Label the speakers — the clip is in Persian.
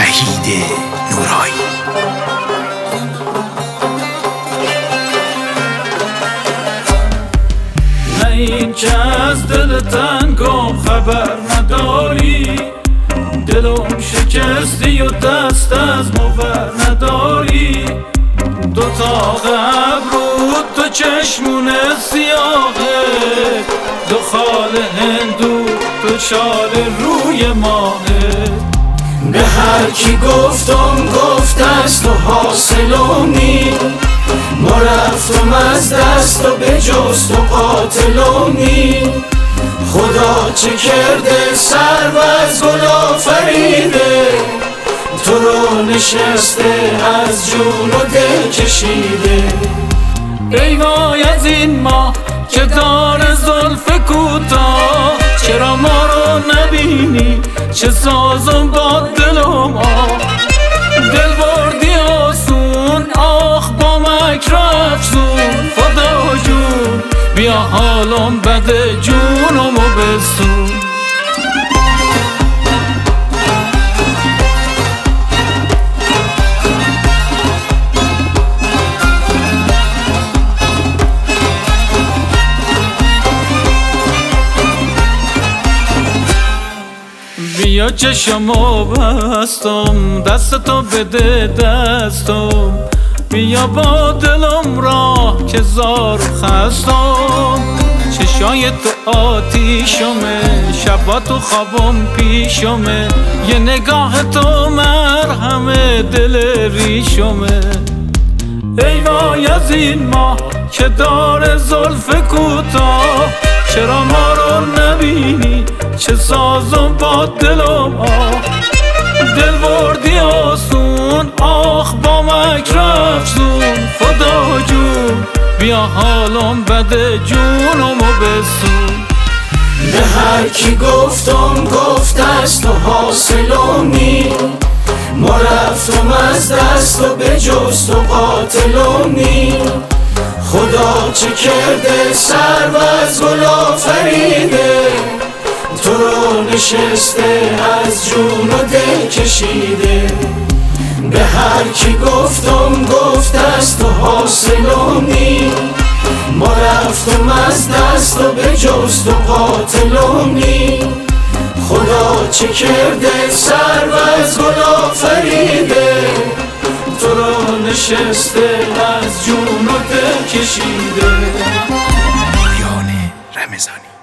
Speaker 1: وحید نورایی.
Speaker 2: نه این که از دل تنگم خبر نداری، دلم شکستی و دست از مور نداری. دوتا ابرو دو چشمون سیاهه، دو خال هندو دو شال روی ماهه.
Speaker 3: به هر کی گفتم گفت است و حاصلونی، ما رفتم از دست و به جست و قاتلونی. خدا چه کرده سرو از گل آفریده، تو رو نشسته از جون و دل کشیده.
Speaker 2: ای وای از این ماه که داره زلف کوتاه، چرا ما رو نبینی چه سازم با دلم آه. دل بردی آسون آخ با مکر افزون، خدا جون بیا حالم بده جونمو بسون. بیا چشمو بستم دستتو بده دستم، بیا با دلم راه که زار خستم. چشای تو آتیشمه شبا تو خوابم پیشمه، یه نگاه تو مرهمه دل ریشمه. ای وای از این ماه که داره زلف کوتاه، چرا ما رو نبینی چه سازم با دلم آه. دل بردی آسون آخ با مکر افزون، خدا جون بیا حالم بده جونمو بسون.
Speaker 3: به هر کی گفتم گفت است و حاصلونی، ما رفتم از دست و به جست و قاتلونی. خدا چه کرده سرو از گل آفریده، تو رو نشسته از جون و دل کشیده. به هر کی گفتم گفت است و حاصلونی، ما رفتم از دست و به جست و قاتلونی. خدا چه کرده سرو از گل آفریده، تو رو نشسته از جون و دل کشیده.
Speaker 1: پایان رمضانی.